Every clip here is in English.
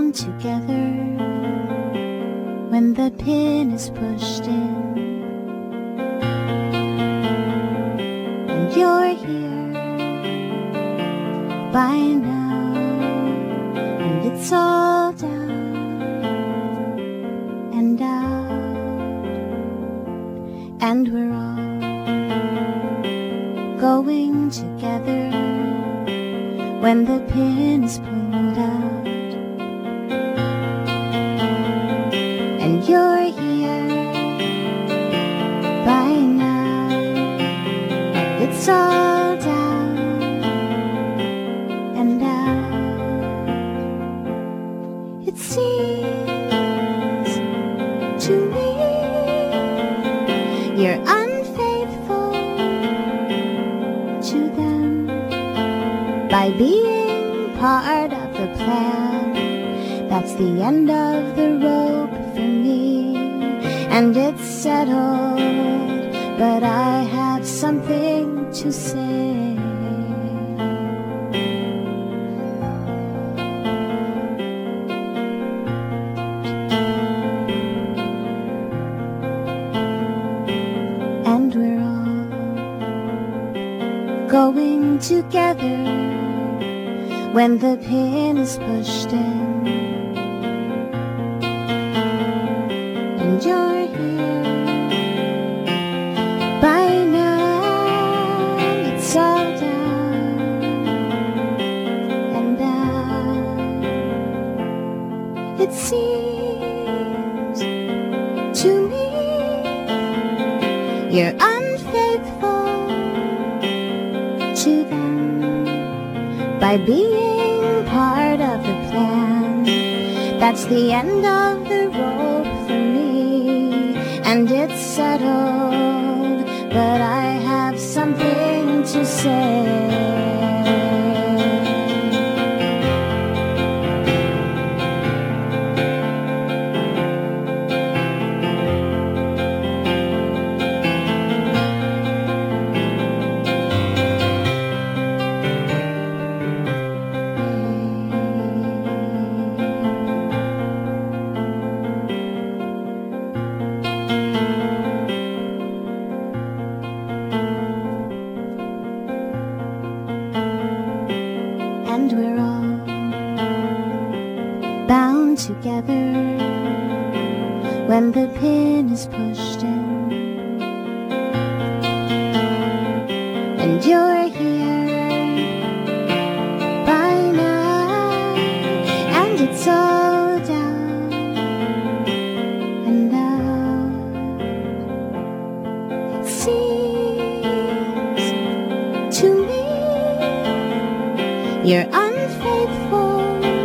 bowing together when the pin is pushed in, and you're here by now, and it's all down and out, and we're all going together when the pin is pulled out, and you're here by now, and it's all down and out. It seems to me you're unfaithful to them by being part of the plan. That's the end of the rope for me, and it's settled, but I have something to say. And we're all going together when the pin is pushed in, and you're here by now, it's all down and out. It seems to me you're unfaithful to them by being part of the plan. That's the end of the rope for me, and it's settled, but I have something to say. And we're all bound together when the pin is pushed in, and you're here by now, and it's all down and out. It seems to me you're unfaithful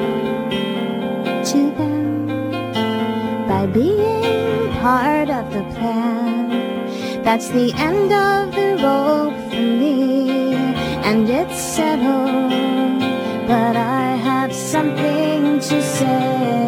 to them by being part of the plan. That's the end of the rope for me, and it's settled, but I have something to say.